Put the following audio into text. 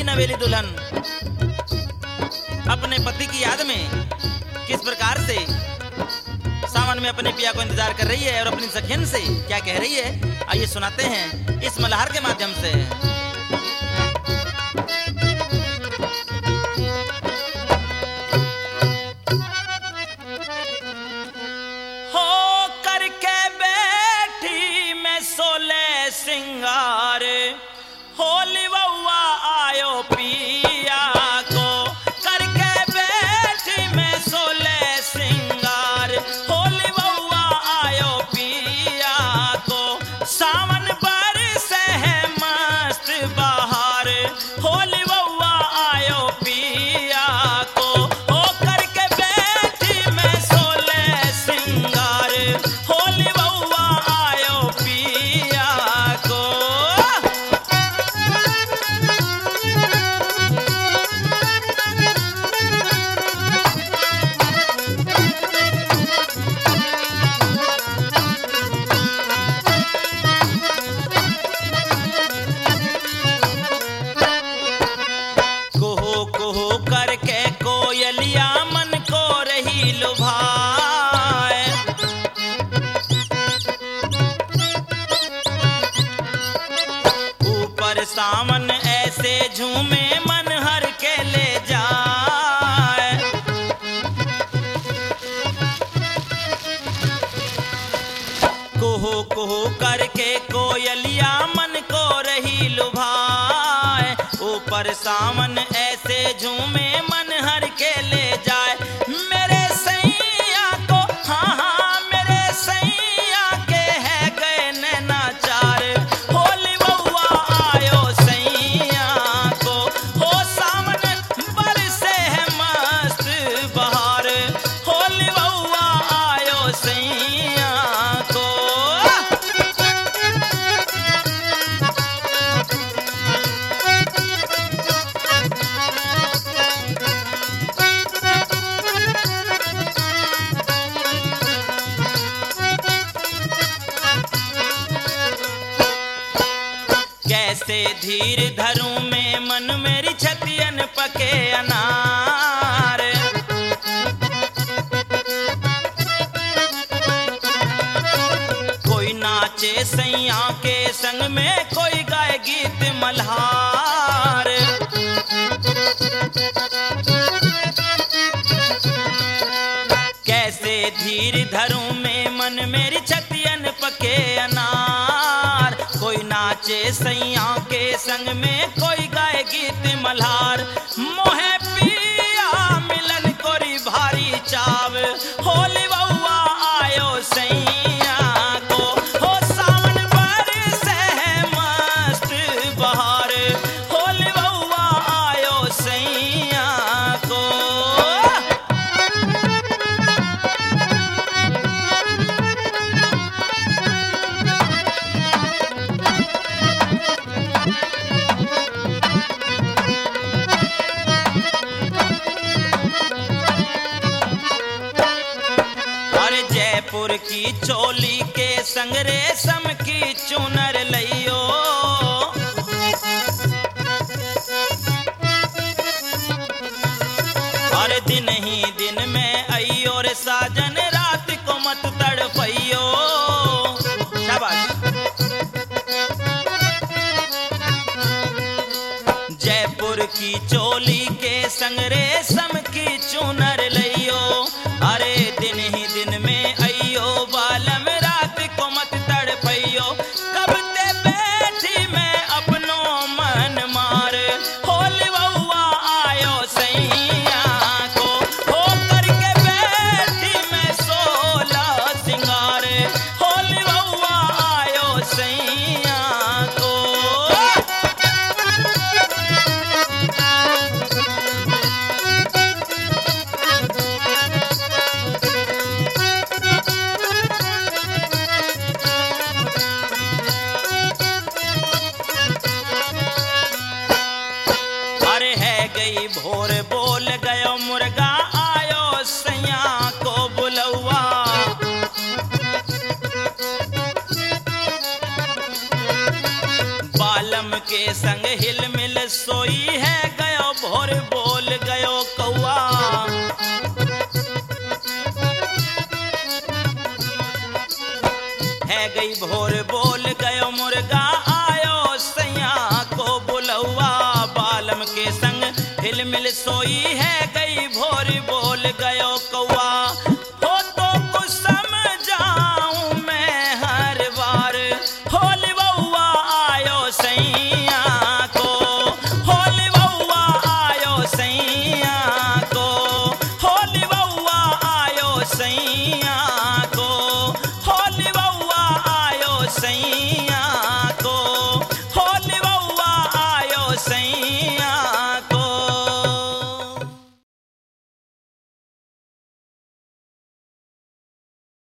नवेली दुल्हन अपने पति की याद में किस प्रकार से सावन में अपने पिया को इंतजार कर रही है और अपनी सखियन से क्या कह रही है, आइए सुनाते हैं इस मल्हार के माध्यम से। हो करके बैठी मैं सोले सिंगार, होली बउआ आयो पिया को। करके बैठी मैं सोले सिंगार, होली बउआ आयो पिया को। सावन बरसे है मस्त बहार, होली बउआ आयो पिया को। हो करके बैठी मैं सोले सिंगार, होली बउआ आयो पिया को। कुहू कुहू करके कोयलिया मन को रही लुभाए। ऊपर सावन ऐसे झूमे मन हर के ले जाए। कुहू कुहू करके कोयलिया मन को रही लुभाए। ऊपर सावन ऐसे झूमे मन हर के ले जाए। मेरे सैया को, हाँ हाँ मेरे सैया के है गए नैनाचार, होली बउआ आयो सैया को। हो सावन बरसे है मस्त बहार, होली बउआ आयो सैया को। कैसे धीर धरूं मैं मन मेरी छतियन पके अनार। कोई नाचे सैया के संग में, कोई गाए गीत मल्हार। कैसे धीर धरूं मैं मन मेरी छतियन पके अनार। कोई नाचे सैया के संग में, कोई गाए गीत मल्हार। मोहे पिया मिलन कोरी भारी चाव, होली बउआ आयो सैया को। हो सावन बरसे है मस्त बहार, होली बउआ आयो सैया को। अरे जयपुर की चोली के संग रेशम की चुनर लइयो। अरे दिन ही दिन में अइयो रे साजन, रात को मत तड़पइयो। शाबाश। जयपुर की चोली के संग रेशम की चुनर लइयो। अरे दिन ही दिन में अइयो बालम, रात को मत तड़पइयो। कब ते बैठी मैं अपनो मन मार, होली बउआ आयो सैया को। हो करके बैठी मैं सोला सिंगार, होली बउआ आयो सैया को। गई भोर बोल